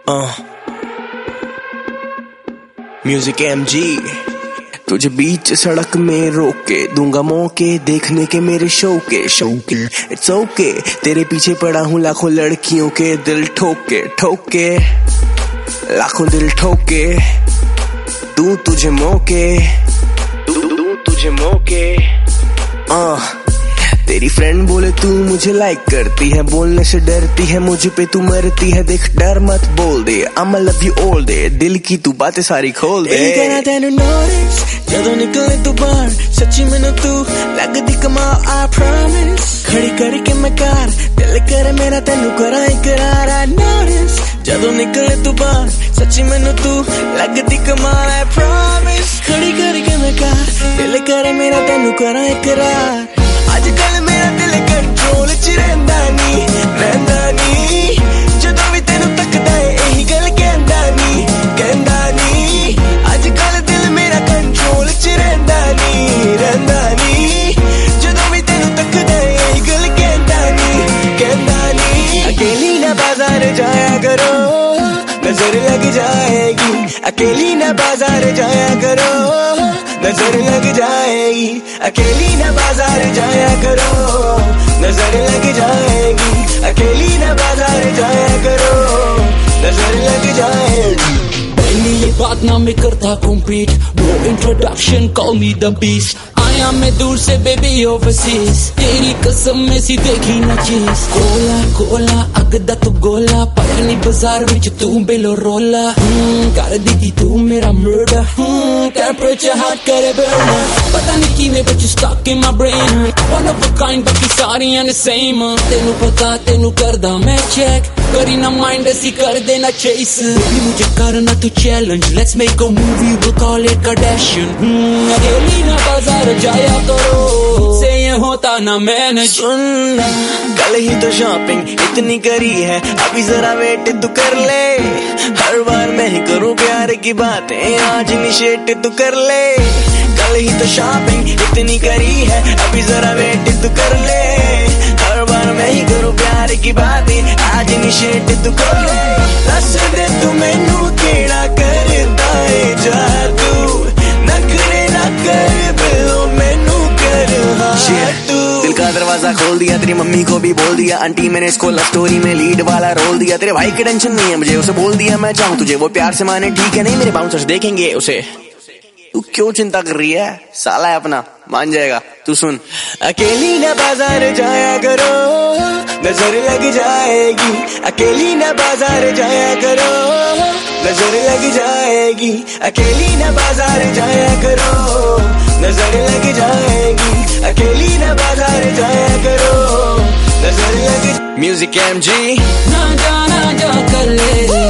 Music MG तुझे बीच सड़क में रोक के दूंगा मौके देखने के मेरे शौके इट्स ओके तेरे पीछे पड़ा हूँ लाखों लड़कियों के दिल ठोके लाखों दिल ठोके दूं तुझे मौके तेरी फ्रेंड बोले तू मुझे लाइक करती है, बोलने से डरती है, मुझे पे तू मरती है, देख डर मत बोल दे, I'ma love you all day, दिल की तू बातें सारी खोल दे। कहना तेनू नोटिस जदों निकले तू बाहर, सच्ची मैनू तू लगदी कमाल, I promise खड़ी करके मैं कार, दिल करे मेरा तेनू करा इकरार, I notice जदों निकले तू बाहर, सच्ची मैनू तू लगदी कमाल, I promise खड़ी करके मैं कार, दिल करे मेरा तेनू करा इकरार। अजकल मेरा दिल कंट्रोल च रहिंदा नी जदों भी तेनू तकदा है यही गल कहंदा नी अजकल दिल मेरा कंट्रोल च रहिंदा नी जदों भी तेनू तकदा है यही गल कहंदा नी अकेली ना बाजार जाया करो नजर लग जाएगी, अकेली ना बाजार जाया करो नजर लग जाएगी, अकेली ना बाजार जाया करो नजर लग जाएगी, अकेली ना बाजार जाया करो नजर लग जाएगी। पहली ये बात ना मैं करता compete, no introduction call me the beast, आया मैं दूर से बेबी ओवरसीज, तेरी कसम में सी देखी ना चीज, कोला अगदा तू गोला, पाया नी बाजार विच तू बेलो रोला, कर दी तू मेरा मर्डर, टेम्परेचर हार्ट करे बर्न, पता नहीं किवें but you stuck in my brain, one of a kind बाकी सारियां ने सेम, तेनू पता तेनू करदा मैं चेक, करी ना माइंड ऐसी कर देना चेस, मुझे करना तू challenge, let's make a movie we call it Kardashian, अकेली ना बाजार जाया करो से ये होता ना मैनेज। सुनना कल ही तो शॉपिंग इतनी करी है, अभी जरा वेट तू कर ले, हर बार मैं ही करूँ प्यार की बातें, आज इनिशिएट तू कर ले, कल ही तो शॉपिंग इतनी करी है, अभी जरा वेट तू कर ले, हर बार मैं ही करूँ प्यार की बातें, आज इनिशिएट तू कर ले, दस दे तू मैनू केड़ा करदा है जादू, नखरे ना कर बिलो मैनू कर तू। दिल का दरवाजा खोल दिया, तेरी मम्मी को भी बोल दिया, आंटी मैंने इसको लव स्टोरी में लीड वाला रोल दिया, तेरे भाई की टेंशन नहीं है मुझे, उसे बोल दिया मैं चाहूँ तुझे वो प्यार से माने, ठीक है नहीं मेरे बाउंसर्स देखेंगे उसे, तू क्यों चिंता कर रही है, साला है अपना मान जाएगा, तू सुन। अकेली ना बाजार जाया करो नजर लग जाएगी, अकेली ना बाजार जाया करो नजर लग जाएगी, अकेली ना बाजार जाया करो नजर लग जाएगी, अकेली ना बाजार जाया करो नजर लग। म्यूजिक MG ना जा कर ले